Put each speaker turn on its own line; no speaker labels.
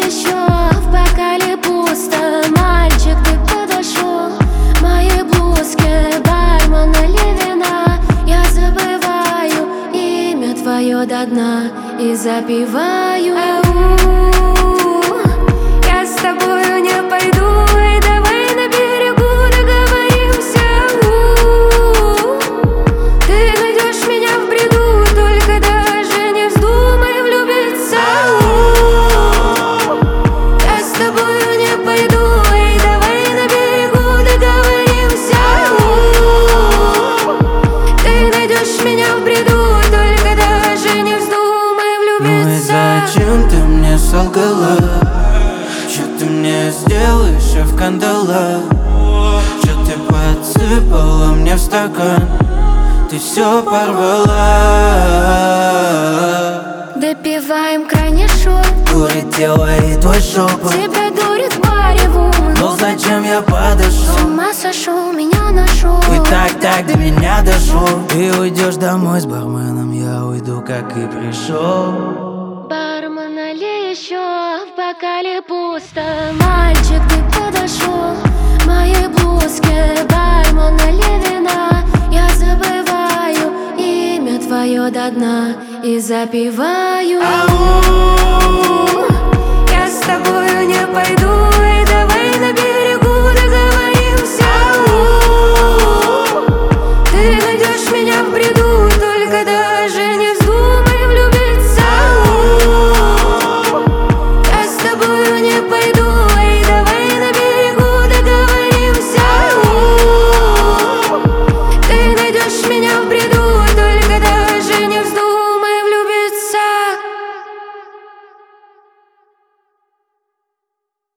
еще, в бокале пусто. Мальчик, ты подошел в моей блузке, бармен, налей вина. Я забываю имя твое до дна и запиваю. Я с тобою не пойду, и давай на берегу договоримся. Ты найдешь меня в бреду, только даже не вздумай влюбиться. Я с тобою не пойду, и давай на берегу договоримся. Ты найдешь меня в бреду, только даже не вздумай влюбиться.
Ну и зачем ты мне солгала? Что ты мне сделал еще в кандалах? Что ты подсыпала мне в стакан? Ты все порвала.
Допиваем крайне шот.
Дурит тело и твой шепот.
Тебя дурит в баре вумен.
Ну зачем я
С
подошел?
ума сошел, меня нашел.
И так до меня дошло. Ты уйдешь домой с барменом, я уйду, как и пришел.
Бармен, налей еще, в бокале пусто. Мальчик, ты подошел в моей блузке, бармен, налей вина. Я забываю имя твое до дна и запиваю.